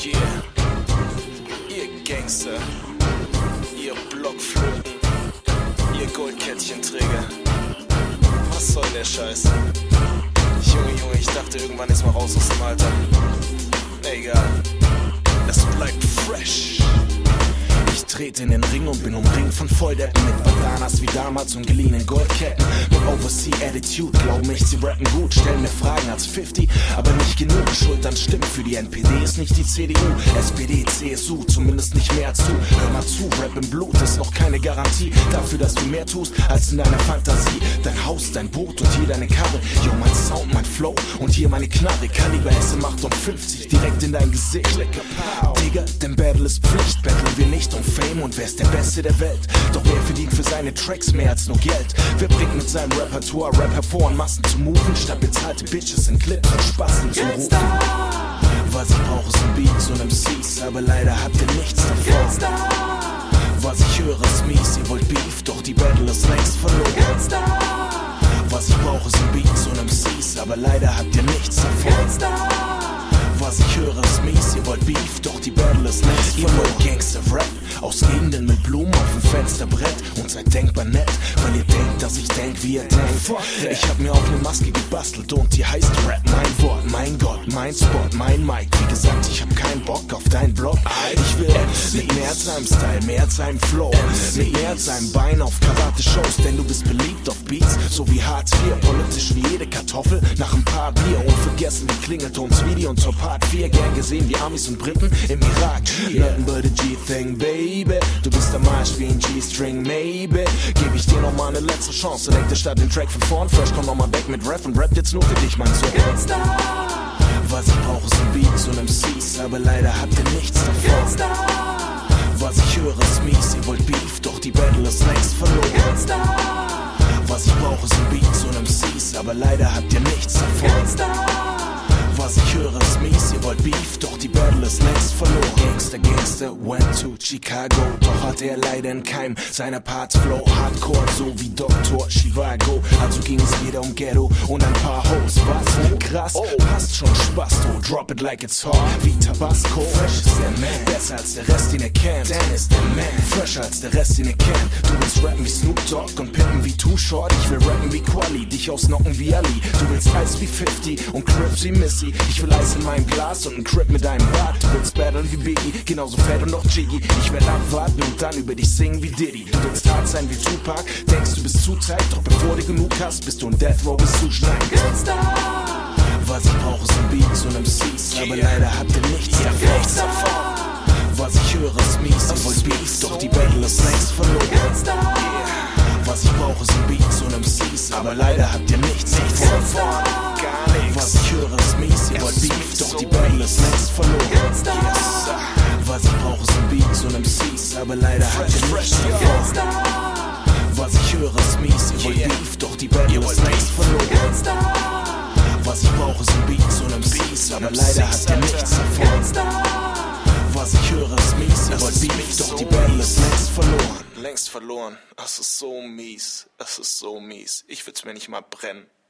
Yeah, ihr Gangster, ihr Blockflöten, ihr Goldkettchenträger. Was soll der Scheiß? Junge, ich dachte irgendwann ist mal raus aus dem Alter. Egal, es bleibt fresh. Ich trete in den Ring und bin umringt von Volldeppen mit Bandanas wie damals und geliehenen Goldketten. Mit Oversea-Attitude, glauben mich, sie rappen gut, stellen mir Fragen als 50, aber nicht genug. Schultern stimmen für die NPD, ist nicht die CDU, SPD, CSU, zumindest nicht mehr zu. Hör mal zu, Rap im Blut ist noch keine Garantie dafür, dass du mehr tust als in deiner Fantasie. Dein Haus, dein Boot und hier deine Karre. Yo, mein Sound, mein Flow und hier meine Knarre. Kaliber SM58 direkt in dein Gesicht. Digga, denn Battle ist Pflicht, battlen wir nicht um Fame und wer ist der Beste der Welt. Doch wer verdient für seine Tracks mehr als nur Geld? Wer bringt mit seinem Repertoire Rap hervor und Massen zu moven, statt bezahlte Bitches in Clips und Spasten zu rufen? Was ich brauche ist ein Beat und MCs, aber leider habt ihr nichts davon. Was ich höre ist mies, ihr wollt Beef, doch die Battle ist längst verloren. Was ich brauche ist ein Beat und MCs, aber leider habt ihr nichts davon. Was ich höre ist mies, ihr wollt Beef, doch die Battle ist längst verloren. Ihr wollt Gangster-Rap aus Gegenden mit Blumen auf dem Fensterbrett und seid denkbar nett, weil ihr denkt, dass ich denk, wie ihr denkt. Ich hab mir auch ne Maske gebastelt und die heißt Rap. Mein Wort, mein Gott, mein Spot, mein Mic. Wie gesagt, ich hab keinen Bock auf deinen Blog. Ich will mit mehr als seinem Style, mehr als seinem Flow, mit mehr als seinem Bein auf Karate-Shows, denn du bist beliebt auf Beats, so wie Hartz IV, politisch wie jede Kartoffel nach ein paar Bier. Unvergessen wie Klingeltons Video und zur Part 4, gern gesehen wie Amis und Briten im Irak. Nothing but a G-Thing, baby. Du bist am Arsch wie ein G-String, maybe. Geb ich dir noch mal eine letzte Chance, direkt der Stadt den Track von vorn. Fresh, komm noch mal back mit Rap und rappt jetzt nur für dich, mein Sohn. Was ich brauche ist ein Beat und MCs, aber leider habt ihr nichts davon. Was ich höre ist mies, ihr wollt Beef, doch die Battle ist längst verloren. Was ich brauche ist ein Beat und MCs, aber leider habt ihr nichts davon. Was ich höre ist mies, ihr wollt Beef, doch die Battle ist längst verloren. Gangster went to Chicago, doch hatte er leider in keinem seiner Parts Flow. Hardcore, so wie Dr. Chivago, also ging es wieder um Ghetto und ein paar Hoes. Was? Krass, passt schon, Spasto, drop it like it's hot, wie Tabasco. Fresh ist der Man, besser als der Rest, den er kennt. Dan ist der Man, fresher als der Rest, den er kennt. Du willst rappen wie Snoop Dogg und pippen wie Too Short. Ich will rappen wie Quali, dich ausnocken wie Ali. Du willst Eis wie 50 und Crips wie Missy. Ich will Eis in meinem Glas und ein Crip mit deinem Bart. Du willst battlen wie Biggie, genauso fett und noch Jiggy. Ich werd abwarten und dann über dich singen wie Diddy. Du willst hart sein wie Tupac, denkst du bist zu tight, doch bevor du genug hast, bist du in Death Row bis zu schneiden. Was ich brauche ist ein Beat und MCs, aber leider habt ihr nichts davon. Was ich höre ist mies, ihr wollt Beef, doch die Battle ist längst verloren. Was ich brauche ist ein Beat und MCs, aber leider habt ihr nichts davon. Was ich höre ist mies, ihr wollt Beef, doch die Battle ist längst verloren. Was ich brauche ist ein Beat und MCs, aber leider habt ihr nichts davon. Was ich höre ist mies, ihr wollt Beef, doch die Battle ist längst verloren. Was ich brauche ist ein Beat und MCs, aber leider habt ihr nichts davon. Was ich höre ist mies, ihr wollt Beef, doch die Battle ist längst verloren. Längst verloren, es ist so mies, es ist so mies. Ich will's mir nicht mal brennen.